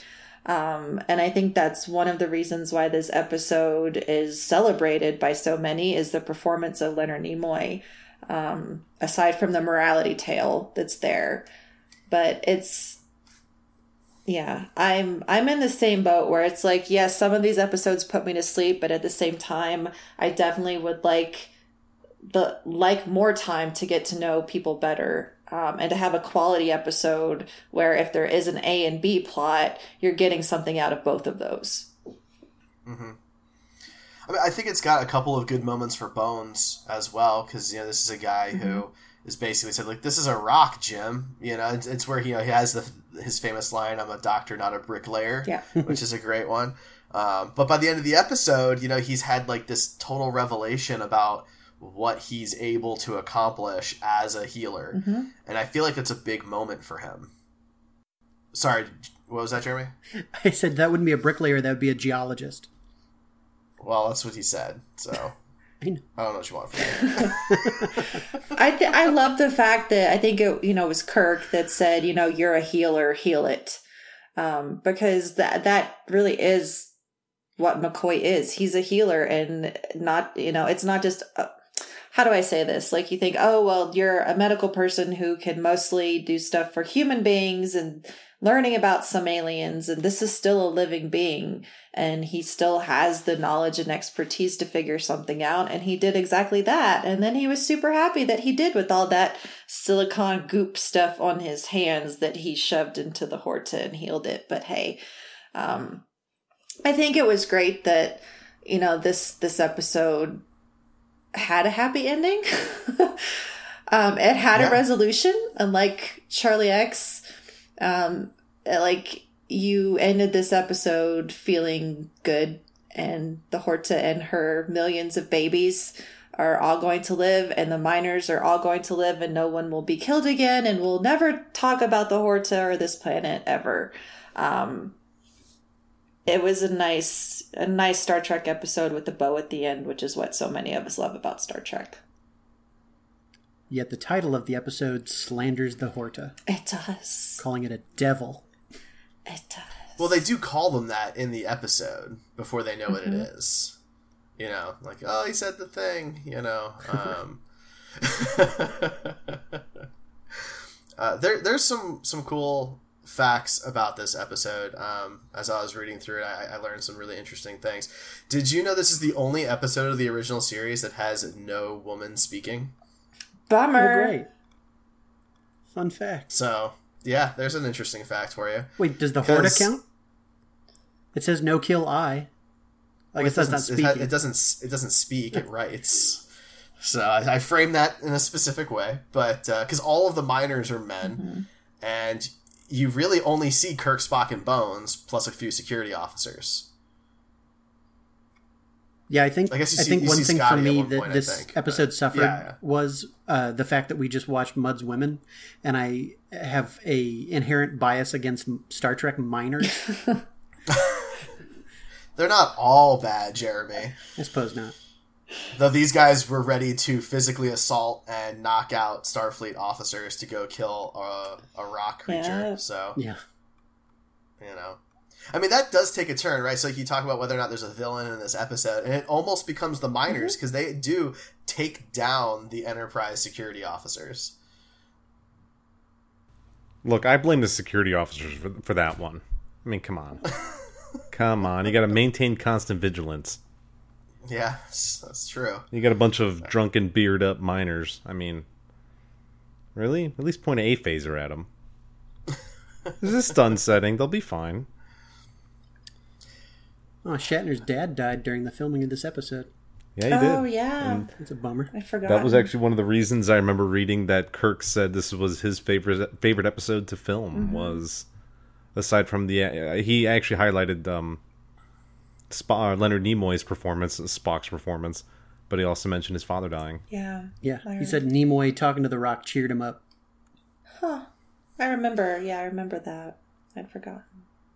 And I think that's one of the reasons why this episode is celebrated by so many is the performance of Leonard Nimoy, aside from the morality tale that's there. But it's, yeah, I'm in the same boat where it's like, yes, some of these episodes put me to sleep, but at the same time, I definitely would like more time to get to know people better, and to have a quality episode where if there is an A and B plot, you're getting something out of both of those. Mm-hmm. I mean, I think it's got a couple of good moments for Bones as well, because this is a guy who is basically said, like, this is a rock, Jim. It's where he has his famous line, "I'm a doctor, not a bricklayer," Yeah. which is a great one. But by the end of the episode, he's had like this total revelation about what he's able to accomplish as a healer, and I feel like it's a big moment for him. Sorry, what was that, Jeremy? I said that wouldn't be a bricklayer, that would be a geologist. Well, that's what he said, so I know. I don't know what you want from me. I love the fact that I think it was Kirk that said, you're a healer, heal it, because that really is what McCoy is. He's a healer, and not it's not just how do I say this? Like, you think, oh well, you're a medical person who can mostly do stuff for human beings and learning about some aliens, and this is still a living being, and he still has the knowledge and expertise to figure something out, and he did exactly that. And then he was super happy that he did, with all that silicone goop stuff on his hands that he shoved into the Horta and healed it. But hey, I think it was great that this episode had a happy ending. It had a resolution, unlike Charlie X. Like, you ended this episode feeling good, and the Horta and her millions of babies are all going to live, and the miners are all going to live, and no one will be killed again, and we'll never talk about the Horta or this planet ever. It was a nice Star Trek episode with a bow at the end, which is what so many of us love about Star Trek. Yet the title of the episode slanders the Horta. It does. Calling it a devil. It does. Well, they do call them that in the episode before they know what it is. Like, oh, he said the thing, There's some cool facts about this episode. As I was reading through it, I learned some really interesting things. Did you know this is the only episode of the original series that has no woman speaking? Bummer. Oh, great. Fun fact. So, yeah, there's an interesting fact for you. Wait, does the Horta count? It says no kill I. I guess that's not speaking. It doesn't speak, it writes. So I framed that in a specific way. But, because all of the miners are men, and you really only see Kirk, Spock, and Bones, plus a few security officers. Yeah, I think one thing for me that this episode suffered was the fact that we just watched Mudd's Women, and I have a inherent bias against Star Trek miners. They're not all bad, Jeremy. I suppose not. Though these guys were ready to physically assault and knock out Starfleet officers to go kill a rock creature. Yeah. So, yeah. I mean, that does take a turn, right? So you talk about whether or not there's a villain in this episode, and it almost becomes the miners, because they do take down the Enterprise security officers. Look, I blame the security officers for that one. I mean, come on. Come on. You got to maintain constant vigilance. Yeah, that's true. You got a bunch of drunken, beard-up miners. I mean, really? At least point an A-phaser at them. This is a stun setting. They'll be fine. Oh, Shatner's dad died during the filming of this episode. Yeah, he did. Oh, yeah. And That's a bummer. I forgot. that was actually one of the reasons I remember reading that Kirk said this was his favorite episode to film. Was aside from he actually highlighted Leonard Nimoy's performance, Spock's performance, but he also mentioned his father dying. Yeah. Yeah, he said Nimoy talking to the Rock cheered him up. Huh. I remember. Yeah, I remember that. I'd forgotten.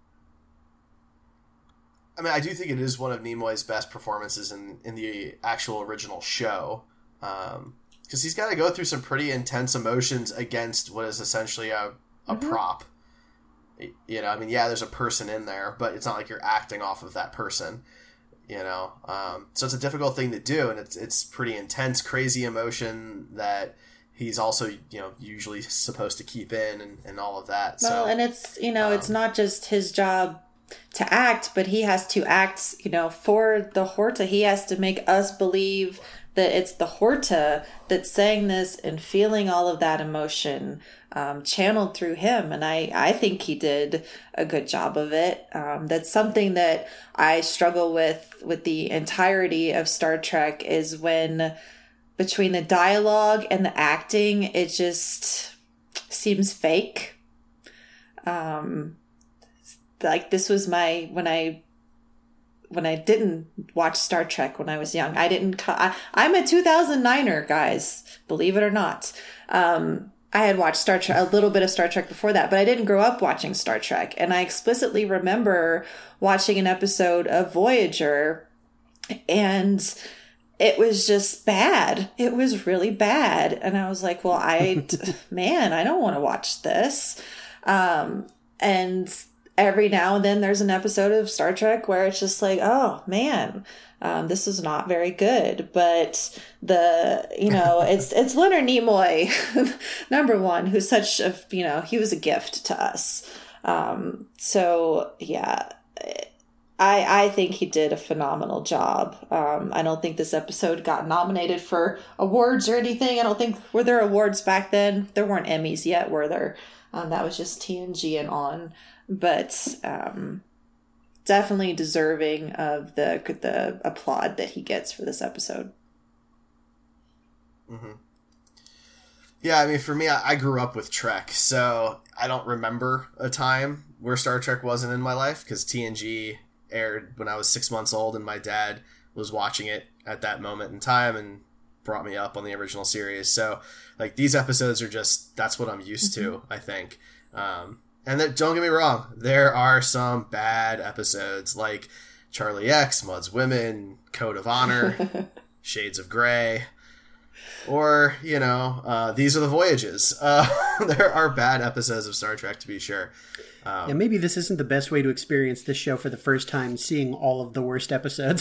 I mean, I do think it is one of Nimoy's best performances in the actual original show. Because he's got to go through some pretty intense emotions against what is essentially a prop. You know, I mean, yeah, there's a person in there, but it's not like you're acting off of that person. You know, so it's a difficult thing to do, and it's pretty intense, crazy emotion that he's also, you know, usually supposed to keep in and all of that. Well, So and it's, you know, it's not just his job to act, but he has to act, you know, for the Horta. He has to make us believe that it's the Horta that's saying this and feeling all of that emotion channeled through him. And I think he did a good job of it. That's something that I struggle with the entirety of Star Trek, is when between the dialogue and the acting, it just seems fake. Like, this was when I didn't watch Star Trek when I was young. I'm a 2009er, guys, believe it or not. I had watched Star Trek, a little bit of Star Trek before that, but I didn't grow up watching Star Trek. And I explicitly remember watching an episode of Voyager, and it was just bad. It was really bad. And I was like, well, man, I don't want to watch this. And every now and then there's an episode of Star Trek where it's just like, oh man, this is not very good. But it's Leonard Nimoy, number one, who's such a, you know, he was a gift to us. So yeah, I think he did a phenomenal job. I don't think this episode got nominated for awards or anything. I don't think, were there awards back then? There weren't Emmys yet, were there? That was just TNG and on. But definitely deserving of the applaud that he gets for this episode. Mm-hmm. Yeah, I mean, for me, I grew up with Trek, so I don't remember a time where Star Trek wasn't in my life, because TNG aired when I was 6 months old, and my dad was watching it at that moment in time and brought me up on the original series. So, like, these episodes are just, that's what I'm used to, I think. And don't get me wrong, there are some bad episodes, like Charlie X, Mud's Women, Code of Honor, Shades of Grey, or, you know, These Are the Voyages. There are bad episodes of Star Trek, to be sure. Yeah, maybe this isn't the best way to experience this show for the first time, seeing all of the worst episodes.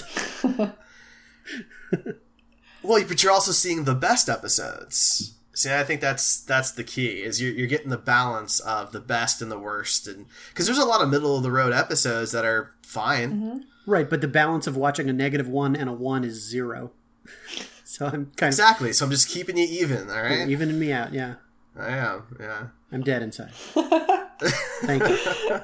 Well, but you're also seeing the best episodes. See, I think that's the key, is you're getting the balance of the best and the worst, and because there's a lot of middle of the road episodes that are fine. Mm-hmm. Right, but the balance of watching a -1 and a 1 is 0. So I'm kind Exactly. So I'm just keeping you even, all right? evening me out. Yeah, I am. Yeah. I'm dead inside. Thank you.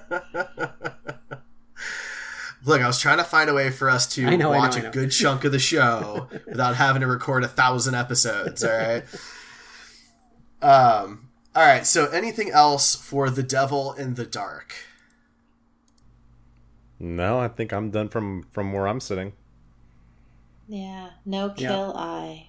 Look, I was trying to find a way for us to watch a good chunk of the show without having to record 1,000 episodes. All right. All right. So, anything else for The Devil in the Dark? No, I think I'm done from where I'm sitting. Yeah, no kill eye.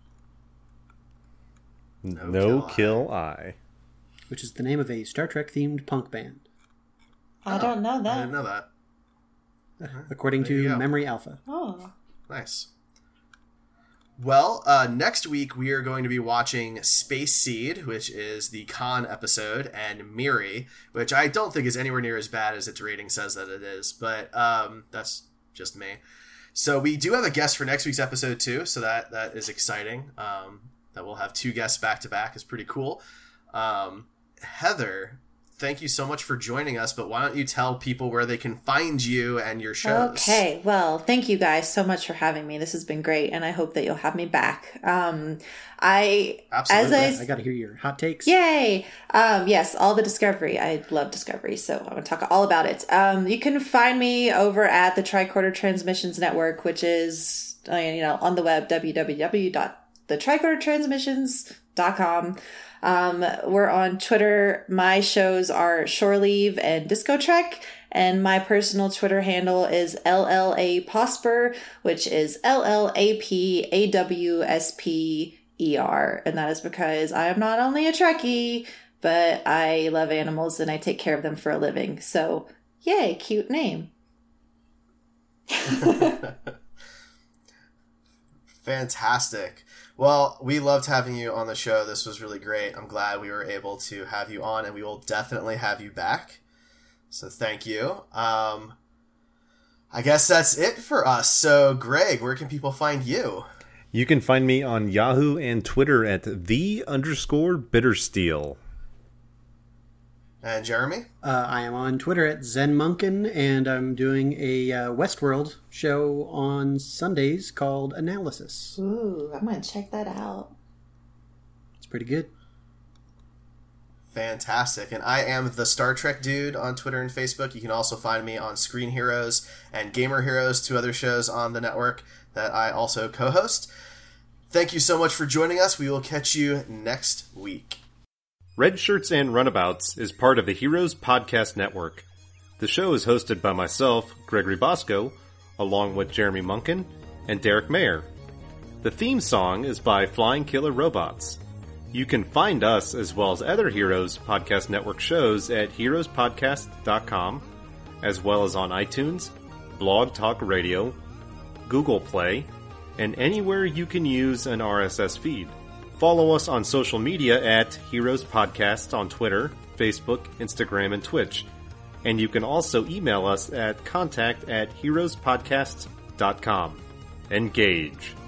No kill eye. Which is the name of a Star Trek themed punk band, I don't know I that. didn't know that. according There you to go. Memory Alpha. Oh. Nice. Well, next week we are going to be watching Space Seed, which is the Khan episode, and Miri, which I don't think is anywhere near as bad as its rating says that it is, but that's just me. So we do have a guest for next week's episode too, so that is exciting. That we'll have 2 guests back to back is pretty cool. Heather, thank you so much for joining us, but why don't you tell people where they can find you and your shows? Okay, well, thank you guys so much for having me. This has been great, and I hope that you'll have me back. Absolutely. I got to hear your hot takes. Yay! Yes, all the Discovery. I love Discovery, so I'm going to talk all about it. You can find me over at the Tricorder Transmissions Network, which is, on the web, www.thetricordertransmissions.com. We're on Twitter. My shows are Shore Leave and Disco Trek, and my personal Twitter handle is LLAPosper, which is LLAPAWSPER, and that is because I am not only a Trekkie, but I love animals and I take care of them for a living. So, yay, cute name. Fantastic. Well, we loved having you on the show. This was really great. I'm glad we were able to have you on, and we will definitely have you back. So thank you. I guess that's it for us. So, Greg, where can people find you? You can find me on Yahoo and Twitter at _Bittersteel. And Jeremy? I am on Twitter at ZenMunkin, and I'm doing a Westworld show on Sundays called Analysis. Ooh, I'm going to check that out. It's pretty good. Fantastic. And I am the Star Trek Dude on Twitter and Facebook. You can also find me on Screen Heroes and Gamer Heroes, 2 other shows on the network that I also co-host. Thank you so much for joining us. We will catch you next week. Red Shirts and Runabouts is part of the Heroes Podcast Network. The show is hosted by myself, Gregory Bosco, along with Jeremy Munkin and Derek Mayer. The theme song is by Flying Killer Robots. You can find us, as well as other Heroes Podcast Network shows, at heroespodcast.com, as well as on iTunes, Blog Talk Radio, Google Play, and anywhere you can use an RSS feed. Follow us on social media at Heroes Podcast on Twitter, Facebook, Instagram, and Twitch. And you can also email us at contact@heroespodcast.com. Engage.